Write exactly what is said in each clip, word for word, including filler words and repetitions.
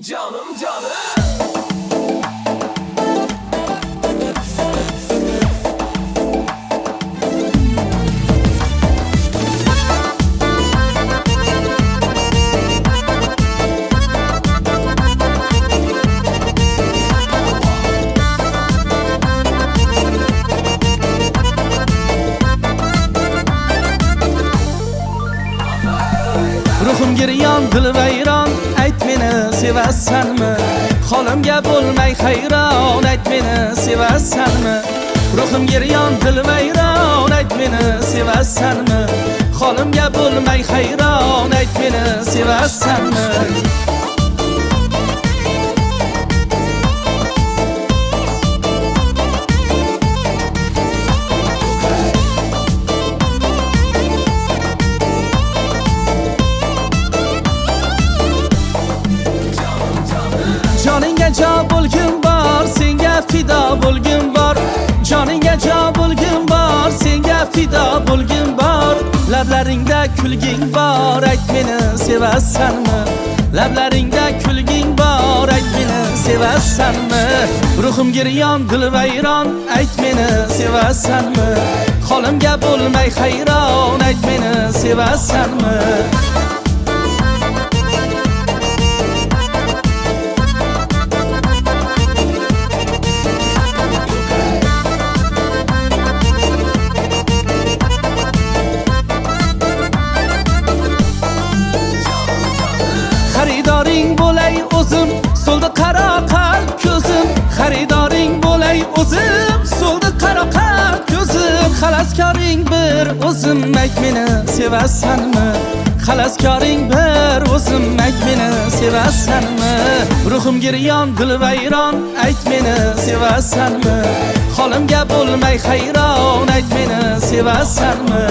Canım canım. Ruhum giryan dilvayron, ayt meni sevasanmi? Holimga bo'lmay hayron, ayt meni sevasanmi? Ruhum giryan dilvayron, ayt meni sevasanmi? Holimga bo'lmay hayron, ayt meni sevasanmi? Joningga jo bo'lgim bor, senga fido bo'lgim bor. Joningga jo bo'lgim bor, senga fido bo'lgim bor. Lablaringda kulging bor, ayt meni sevasanmi? Lablaringda kulging bor, ayt meni sevasanmi? Ruhim giryon dilvayron, ayt meni sevasanmi? Holimga bo'lmay hayron, ayt meni sevasanmi? Xaridoring bo'lay o'zim, so'lda qaro qalb ko'zim. Xaridoring bo'lay o'zim, so'lda qaro qalb ko'zim. Xalaskoring bir o'zim, ayt meni sevasanmi? Xalaskoring bir o'zim, ayt meni sevasanmi? Ruhim giryon dilvayron, ayt meni sevasanmi? Holimga bo'lmay hayron, ayt meni sevasanmi?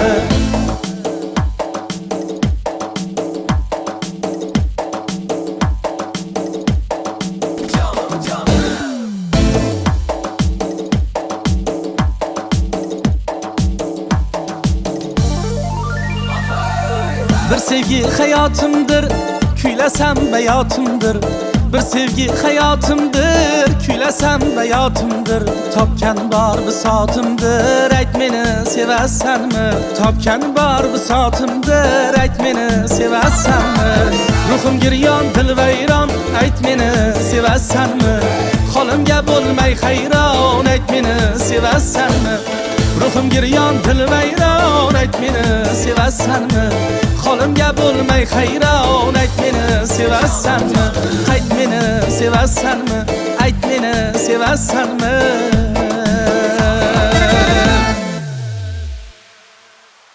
Bir sevgi hayatımdır, kuylasam hayatımdır. Bir sevgi hayatımdır, kuylasam hayatımdır. Topgan bor bisotimdir, ayt meni sevasanmi? Topgan bor bisotimdir, ayt meni sevasanmi? Ruhim giryon dilvayron, ayt meni sevasanmi? Holimga bo'lmay hayron, ayt meni sevasanmi? Ruhim giryon dilvayron, ayt meni sevasanmi? Holimga bo'lmay hayron, ayt meni sevasanmi? Qayt meni sevasanmi? Ayt meni sevasanmi?